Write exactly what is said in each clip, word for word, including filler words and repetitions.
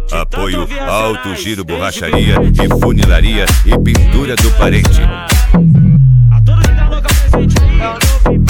Apoio Alto Giro Borracharia e Funilaria e Pintura do Parente. A todos que tá louca presente aí, é o novo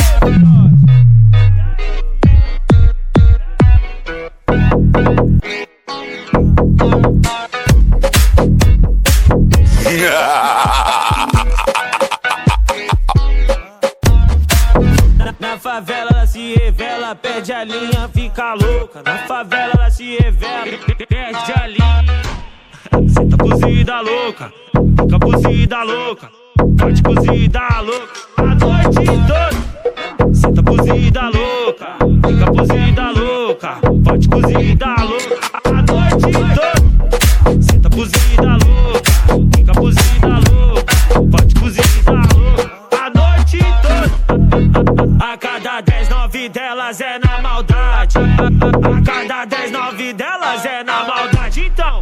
Na favela ela se revela, perde a linha, fica louca. Na favela ela se revela, perde a linha. Cê tá cozida louca, fica cozida louca, pode cozida louca a noite toda. Cê tá cozida louca, fica cozida louca, pode cozida louca a noite toda. Cê tá cozida louca, fica cozida louca, pode cozida louca a noite toda. A cada dez, nove delas é na maldade. A cada dez, nove delas é na maldade. Então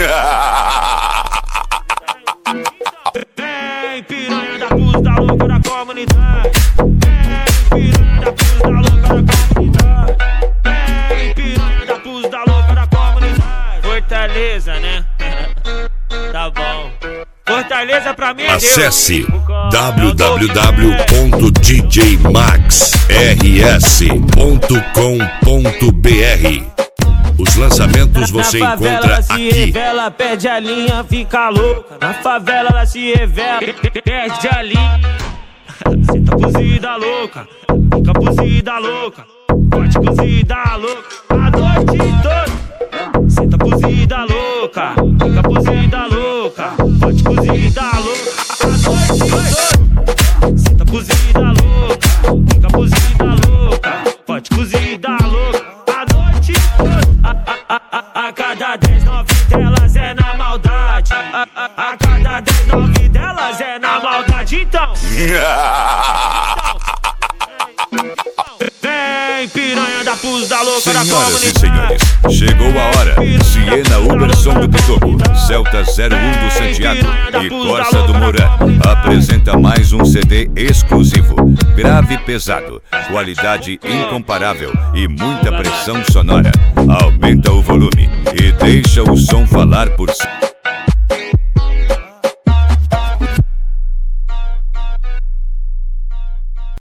vem piranha da pus da louca da comunidade. Vem piranha da pus da louca da comunidade. Vem piranha da pus da louca da comunidade. Fortaleza, né? Tá bom. Fortaleza pra mim é Deus. Acesse w w w ponto d j max r s ponto com ponto b r. Os lançamentos você na favela, encontra ela se aqui. revela, perde a linha, fica louca. Na favela ela se revela, perde a linha. Cê tá cozida louca, fica cozida louca, pode cozida louca a noite toda. Cê tá cozida louca, fica cozida louca, pode cozida louca a noite toda. Cê tá cozida louca, fica cozida louca, pode cozida louca a noite toda. A, a, a, a cada dez, nove delas é na maldade. A, a, a cada dez, nove delas é na maldade. Então vem piranha da pus da louca da Senhoras e comunidade. senhores, chegou a hora. Siena Uberson do Pitoco, Celta zero um do Santiago e Corsa do Moura apresenta mais um C D exclusivo, grave e pesado, qualidade incomparável e muita pressão sonora. Aumenta o volume e deixa o som falar por si.